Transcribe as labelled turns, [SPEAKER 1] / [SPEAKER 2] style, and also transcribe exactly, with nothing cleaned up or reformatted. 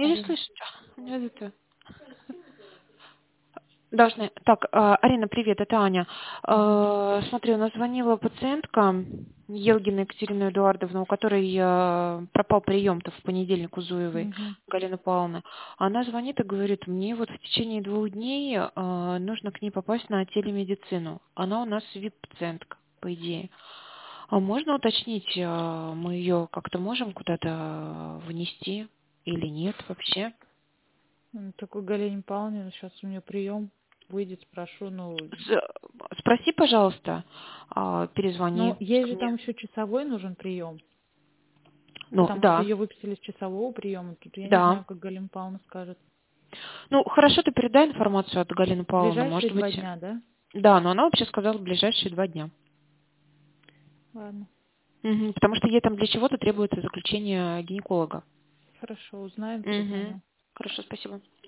[SPEAKER 1] Я не
[SPEAKER 2] Алина.
[SPEAKER 1] слышу. Не это. Должны. Так, а, Арина, привет, это Аня.
[SPEAKER 2] Мгм.
[SPEAKER 1] А, Смотри, у нас звонила пациентка Елгина Екатерина Эдуардовна, у которой а, пропал прием-то в понедельник у Зуевой,
[SPEAKER 2] Мгм.
[SPEAKER 1] Галины Павловны. Она звонит и говорит, мне вот в течение двух дней а, нужно к ней попасть на телемедицину. Она у нас вип-пациентка, по идее. А можно уточнить, а, мы ее как-то можем куда-то внести или нет вообще?
[SPEAKER 2] М, Такой Галине Павловне, сейчас у нее прием. Выйдет, спрошу. Ну,
[SPEAKER 1] С- Спроси, пожалуйста, а,
[SPEAKER 2] но
[SPEAKER 1] перезвони
[SPEAKER 2] ей
[SPEAKER 1] ко
[SPEAKER 2] же
[SPEAKER 1] мне.
[SPEAKER 2] там еще часовой нужен прием.
[SPEAKER 1] Ну,
[SPEAKER 2] Потому что
[SPEAKER 1] да,
[SPEAKER 2] ее выписали с часового приема. Тут я не
[SPEAKER 1] да.
[SPEAKER 2] знаю, как Галина Павловна скажет.
[SPEAKER 1] Ну, хорошо, ты передай информацию от Галины
[SPEAKER 2] В
[SPEAKER 1] Павловны,
[SPEAKER 2] ближайшие
[SPEAKER 1] может
[SPEAKER 2] два
[SPEAKER 1] быть.
[SPEAKER 2] дня, да?
[SPEAKER 1] Да, но она вообще сказала в ближайшие два дня.
[SPEAKER 2] Ладно.
[SPEAKER 1] Мгм, потому что ей там для чего-то требуется заключение гинеколога.
[SPEAKER 2] Хорошо, узнаем,
[SPEAKER 1] Угу.
[SPEAKER 2] перезвоню.
[SPEAKER 1] Хорошо, спасибо.